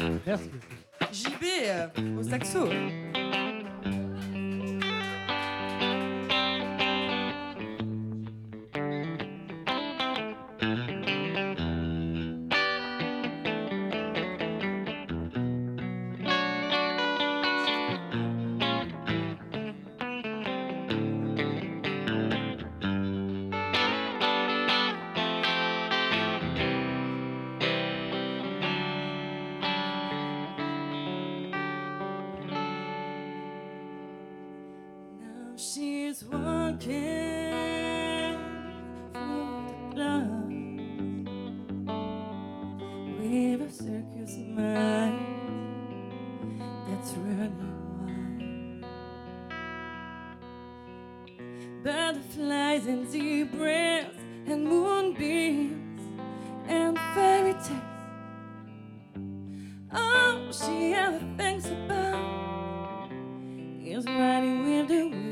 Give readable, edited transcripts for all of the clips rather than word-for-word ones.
Merci. JB au saxo. She's walking through the club with a circus mind that's running wild. Butterflies and zebras and moonbeams and fairy tales. Oh, she ever thinks about is riding with the wind.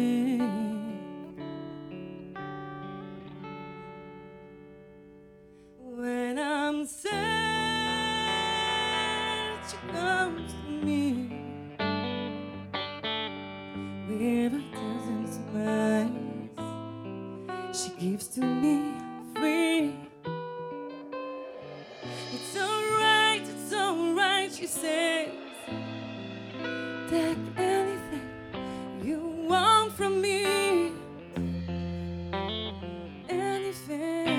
When I'm sad, she comes to me with a dozen smiles she gives to me free. It's alright, she says. Take anything you want from me. Anything.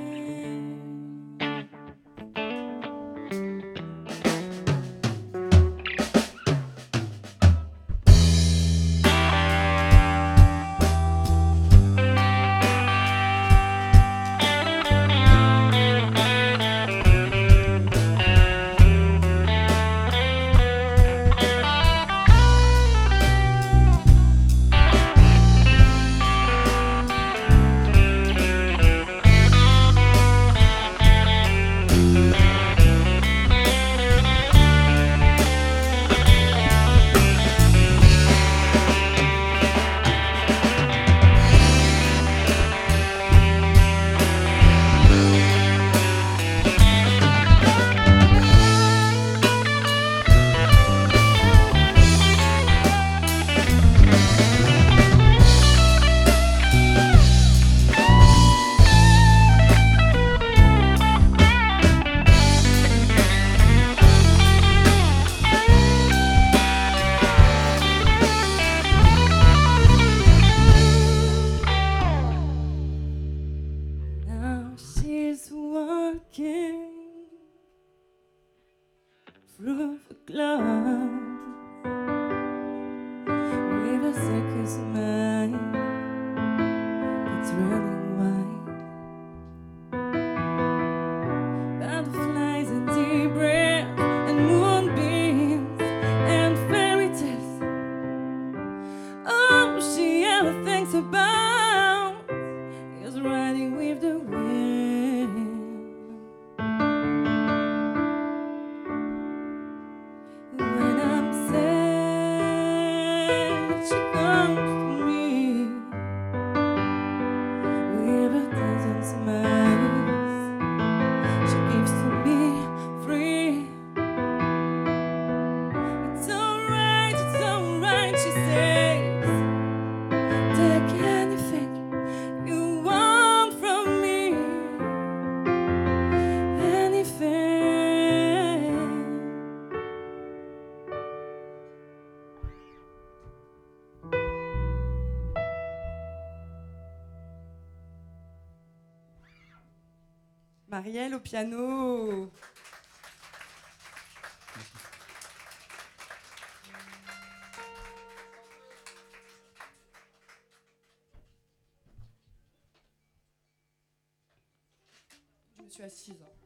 She's walking through the club with a circus mind that's running wild. Butterflies and zebras and moonbeams and fairy tales. Oh, she ever thinks about is riding with the wind. When I'm sad, she comes to me with a dozen smiles she gives to me free. It's alright, she says. Take anything you want from me. Anything. Marielle au piano. Je me suis assise.